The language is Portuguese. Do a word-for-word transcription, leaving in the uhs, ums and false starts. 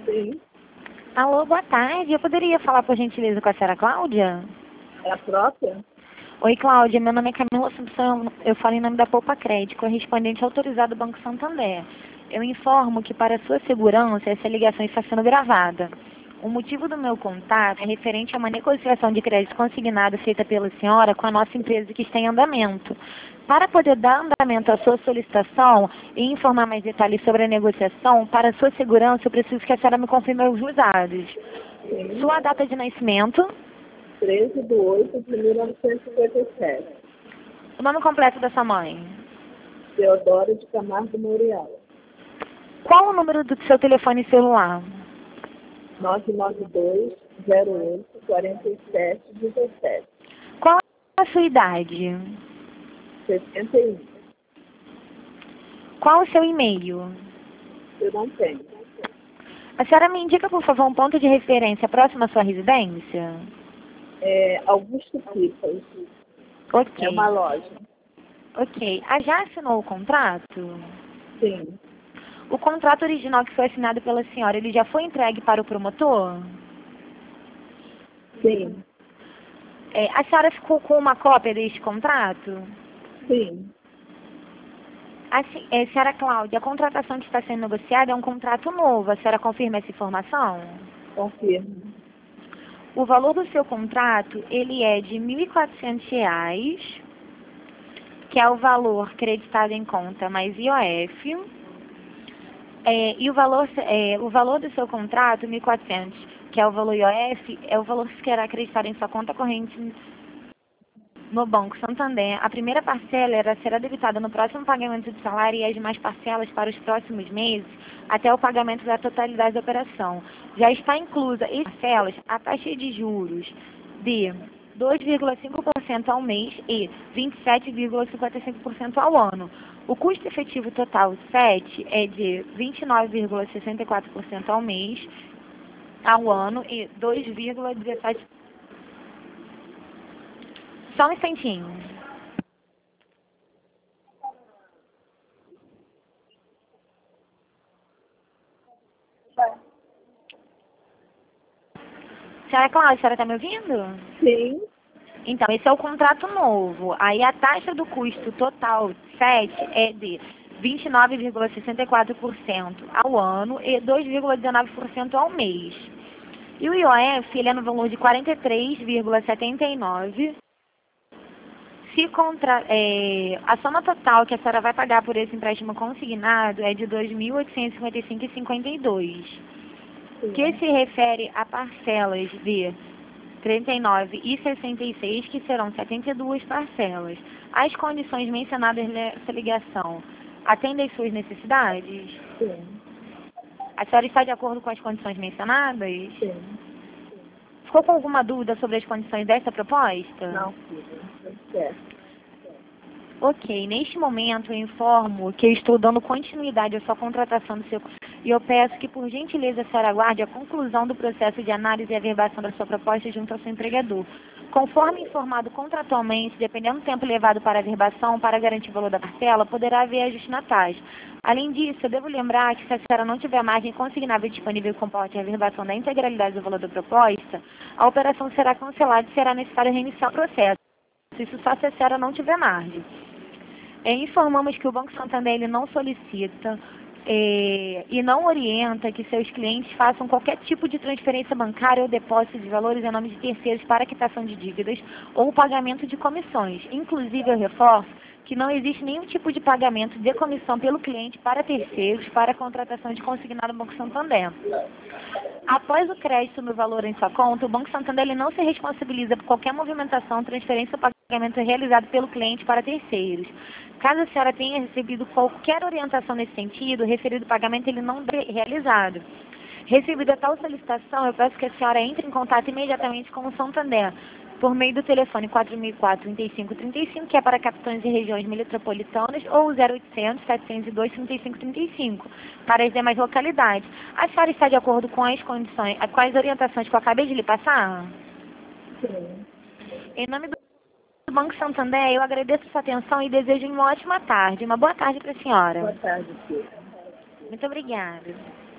Sim, Alô, boa tarde. Eu poderia falar, por gentileza, com a senhora Cláudia? é a própria? Oi, Cláudia. Meu nome é Camila Assumpção. Eu falo em nome da Poupa Crédito, correspondente autorizado do Banco Santander. Eu informo que, para sua segurança, essa ligação está sendo gravada. O motivo do meu contato é referente a uma negociação de crédito consignado feita pela senhora com a nossa empresa que está em andamento. Para poder dar andamento à sua solicitação e informar mais detalhes sobre a negociação, para sua segurança, eu preciso que a senhora me confirme os dados. Sim, Sua data de nascimento, treze de oito de mil novecentos e cinquenta e sete. o nome completo da sua mãe. Teodoro de Camargo Morial. Qual o número do seu telefone celular? nove nove dois, zero oito, quatro sete, um sete. Qual a sua idade? sessenta e um. Qual o seu e-mail? Eu não tenho. A senhora me indica, por favor, um ponto de referência próximo à sua residência? É Augusto Pipas. Ok. É uma loja. Ok. Ah, já assinou o contrato? Sim, O contrato original que foi assinado pela senhora, ele já foi entregue para o promotor? sim, É, a senhora ficou com uma cópia deste contrato? sim. A, se- é, senhora Cláudia, a contratação que está sendo negociada é um contrato novo. A senhora confirma essa informação? Confirmo. O valor do seu contrato, ele é de mil e quatrocentos reais, que é o valor creditado em conta mais I O F. É, e o valor, é, o valor do seu contrato, mil e quatrocentos, que é o valor I O F, é o valor que será acreditado em sua conta corrente no Banco Santander. A primeira parcela era, será debitada no próximo pagamento de salário e as demais parcelas para os próximos meses, até o pagamento da totalidade da operação. Já está inclusa em parcelas a taxa de juros de dois vírgula cinco por cento ao mês e vinte e sete vírgula cinquenta e cinco por cento ao ano. O custo efetivo total sete é de vinte e nove vírgula sessenta e quatro por cento ao mês, ao ano e dois vírgula dezessete por cento. Só um instantinho. Senhora Cláudia, a senhora está me ouvindo? Sim, Então, esse é o contrato novo. Aí a taxa do custo total sete é de vinte e nove vírgula sessenta e quatro por cento ao ano e dois vírgula dezenove por cento ao mês. E o I O F, ele é no valor de quarenta e três vírgula setenta e nove. Se contra, é, a soma total que a senhora vai pagar por esse empréstimo consignado é de dois mil oitocentos e cinquenta e cinco vírgula cinquenta e dois, que sim. se refere a parcelas de trinta e nove e sessenta e seis, que serão setenta e duas parcelas. As condições mencionadas nessa ligação atendem às suas necessidades? Sim, A senhora está de acordo com as condições mencionadas? sim. Ficou com alguma dúvida sobre as condições dessa proposta? Não, filha. Tudo certo. Ok, neste momento eu informo que eu estou dando continuidade à sua contratação do seu e eu peço que, por gentileza, a senhora aguarde a conclusão do processo de análise e averbação da sua proposta junto ao seu empregador. Conforme informado contratualmente, dependendo do tempo levado para a averbação, para garantir o valor da parcela, poderá haver ajuste na taxa. Além disso, eu devo lembrar que, se a senhora não tiver margem consignável disponível que comporte a averbação da integralidade do valor da proposta, a operação será cancelada e será necessário reiniciar o processo. Isso só se a senhora não tiver margem. É, informamos que o Banco Santander ele não solicita é, e não orienta que seus clientes façam qualquer tipo de transferência bancária ou depósito de valores em nome de terceiros para quitação de dívidas ou pagamento de comissões. Inclusive, eu reforço que não existe nenhum tipo de pagamento de comissão pelo cliente para terceiros para a contratação de consignado no Banco Santander. Após o crédito no valor em sua conta, o Banco Santander ele não se responsabiliza por qualquer movimentação, transferência ou pagamento realizado pelo cliente para terceiros. Caso a senhora tenha recebido qualquer orientação nesse sentido, o referido pagamento ele não é realizado. Recebida tal solicitação, eu peço que a senhora entre em contato imediatamente com o Santander, por meio do telefone quatro mil e quatro, trinta e cinco trinta e cinco, que é para capitães de regiões metropolitanas, ou zero oitocentos, setecentos e dois, trinta e cinco trinta e cinco, para as demais localidades. A senhora está de acordo com as condições, com as orientações que eu acabei de lhe passar? Sim. Em nome do Banco Santander, eu agradeço sua atenção e desejo uma ótima tarde. Uma boa tarde para a senhora. Boa tarde, filha. Muito obrigada.